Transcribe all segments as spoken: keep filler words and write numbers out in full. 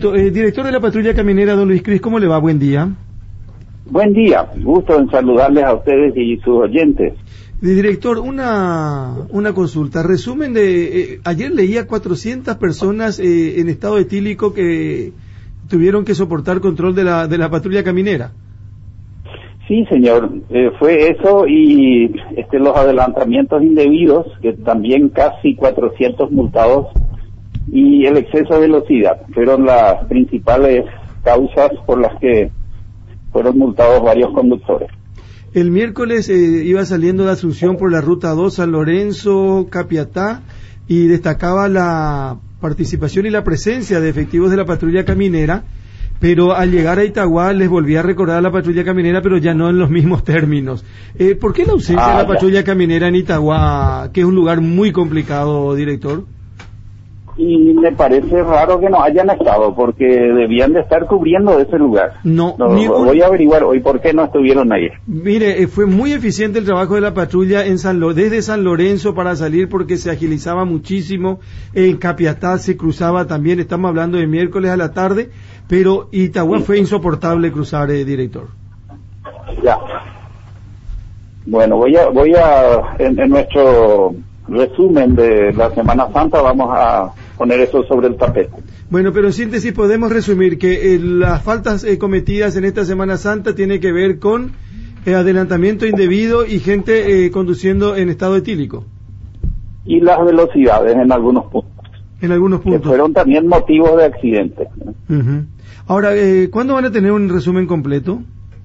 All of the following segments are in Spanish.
Perfecto. Eh, director de la patrulla caminera, don Luis Cris, ¿cómo le va? Buen día. Buen día, gusto en saludarles a ustedes y sus oyentes. Director, una una consulta. Resumen de... Eh, ayer leía cuatrocientas personas eh, en estado etílico que tuvieron que soportar control de la de la patrulla caminera. Sí, señor, eh, fue eso y este los adelantamientos indebidos, que también casi cuatrocientos multados, y el exceso de velocidad fueron las principales causas por las que fueron multados varios conductores. El miércoles eh, iba saliendo de Asunción por la ruta dos, San Lorenzo, Capiatá, y destacaba la participación y la presencia de efectivos de la patrulla caminera, pero al llegar a Itagua les volví a recordar a la patrulla caminera, pero ya no en los mismos términos. Eh, ¿Por qué la ausencia ah, de la patrulla ya. caminera en Itagua, que es un lugar muy complicado, director? Y me parece raro que no hayan estado, porque debían de estar cubriendo ese lugar. No, no ni voy a averiguar hoy por qué no estuvieron ahí. Mire, eh, fue muy eficiente el trabajo de la patrulla en San Lo desde San Lorenzo para salir, porque se agilizaba muchísimo. En Capiatá se cruzaba también, estamos hablando de miércoles a la tarde, pero Itagua sí. Fue insoportable cruzar, eh, director. Ya. Bueno, voy a, voy a, en, en nuestro resumen de la Semana Santa vamos a poner eso sobre el tapete. Bueno, pero en síntesis podemos resumir que eh, las faltas eh, cometidas en esta Semana Santa tiene que ver con eh, adelantamiento indebido y gente eh, conduciendo en estado etílico. Y las velocidades en algunos puntos. En algunos puntos. Que fueron también motivos de accidentes. Uh-huh. Ahora, eh, ¿cuándo van a tener un resumen completo?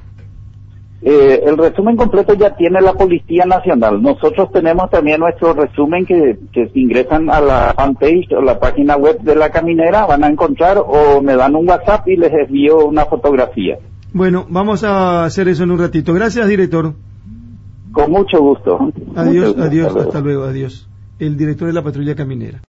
Eh, el resumen completo ya tiene la Policía Nacional. Nosotros tenemos también nuestro resumen que, que si ingresan a la fanpage o la página web de la caminera van a encontrar, o me dan un WhatsApp y les envío una fotografía. Bueno, vamos a hacer eso en un ratito. Gracias, director. Con mucho gusto. Adiós, mucho gusto. adiós, hasta luego. hasta luego, adiós. El director de la patrulla caminera.